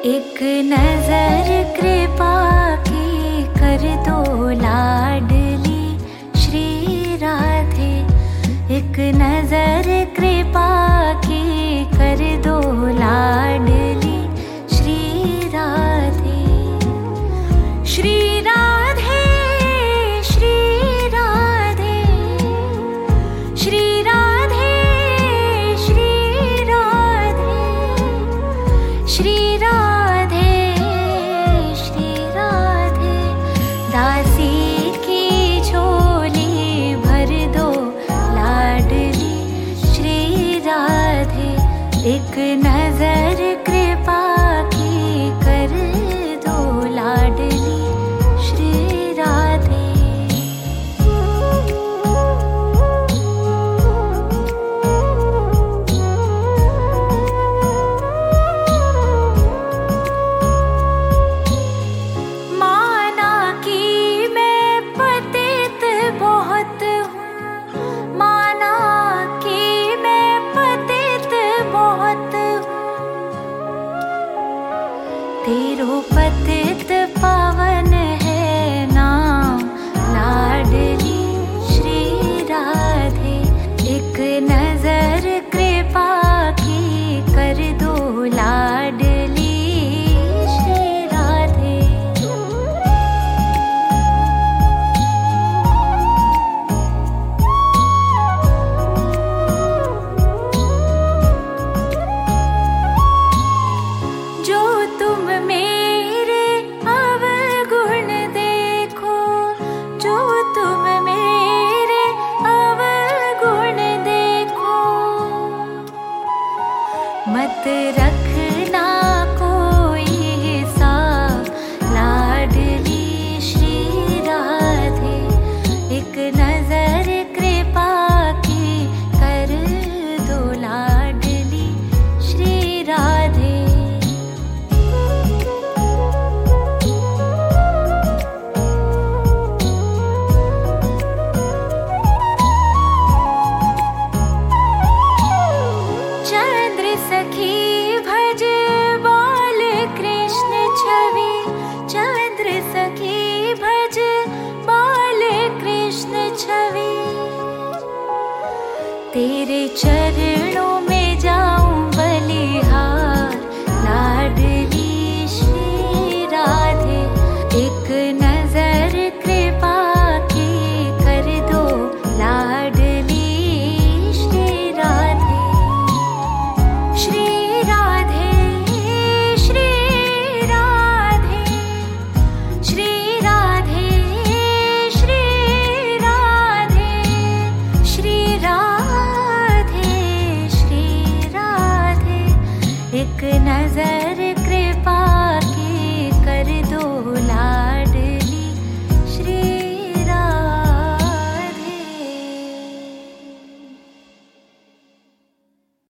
एक नजर कृपा की कर दो लाडली श्री राधे। एक नजर कृपा की कर दो लाडली श्री राधे। श्री राधे श्री राधे श्री राधे श्री राधे श्री राधे श्री राधे। दासी की झोली भर दो लाडली श्री राधे। एक नजर कृपा की कर दो लाडली श्री राधे। माना कि मैं पतित बहुत हूँ, माना कि मैं पतित बहुत हूँ। तेरो पतित पावन है नाम लाडली श्री राधे। एक नजर कृपा की कर दो लाडली श्री राधे। जो तुम मेरे अवगुण देखो, जो तुम मेरे अवगुण देखो, मत रखना कोई हिसाब लाडली श्री राधे। एक नजर कृपा की कर दो लाडली श्री राधे। चंद्र सखी भज बाल कृष्ण छवि, चंद्र सखी भज बाल कृष्ण छवि। तेरे चरण